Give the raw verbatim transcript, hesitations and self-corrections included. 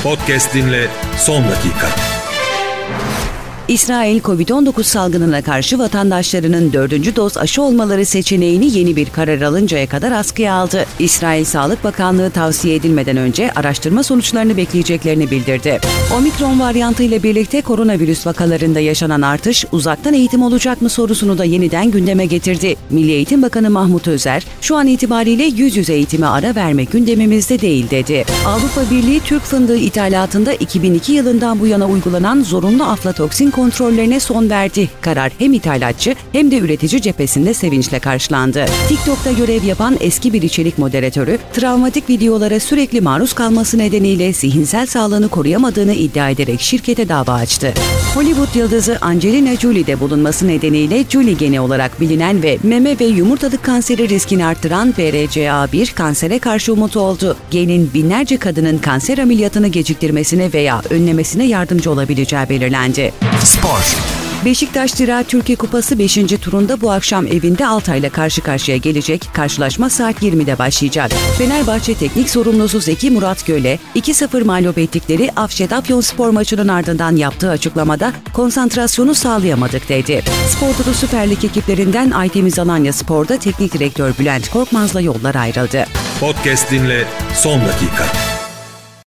Podcast dinle son dakika. İsrail, kovid on dokuz salgınına karşı vatandaşlarının dördüncü doz aşı olmaları seçeneğini yeni bir karar alıncaya kadar askıya aldı. İsrail Sağlık Bakanlığı tavsiye edilmeden önce araştırma sonuçlarını bekleyeceklerini bildirdi. Omikron varyantı ile birlikte koronavirüs vakalarında yaşanan artış, uzaktan eğitim olacak mı sorusunu da yeniden gündeme getirdi. Milli Eğitim Bakanı Mahmut Özer, şu an itibariyle yüz yüze eğitime ara vermek gündemimizde değil dedi. Avrupa Birliği, Türk fındığı ithalatında iki bin iki yılından bu yana uygulanan zorunlu aflatoksin kontrollerine son verdi. Karar hem ithalatçı hem de üretici cephesinde sevinçle karşılandı. TikTok'ta görev yapan eski bir içerik moderatörü, travmatik videolara sürekli maruz kalması nedeniyle zihinsel sağlığını koruyamadığını iddia ederek şirkete dava açtı. Hollywood yıldızı Angelina Jolie'de bulunması nedeniyle Jolie geni olarak bilinen ve meme ve yumurtalık kanseri riskini arttıran B R C A bir kansere karşı umut oldu. Genin binlerce kadının kanser ameliyatını geciktirmesine veya önlemesine yardımcı olabileceği belirlendi. Spor. Beşiktaş Ziraat Türkiye Kupası beşinci turunda bu akşam evinde Altay'la karşı karşıya gelecek. Karşılaşma saat yirmide başlayacak. Fenerbahçe teknik sorumlusu Zeki Murat Göle, iki sıfır mağlup ettikleri Afşet Afyonspor maçının ardından yaptığı açıklamada konsantrasyonu sağlayamadık dedi. Spor Toto Süper Lig ekiplerinden Aytemiz Alanya Spor'da teknik direktör Bülent Korkmaz'la yollar ayrıldı. Podcast dinle son dakika.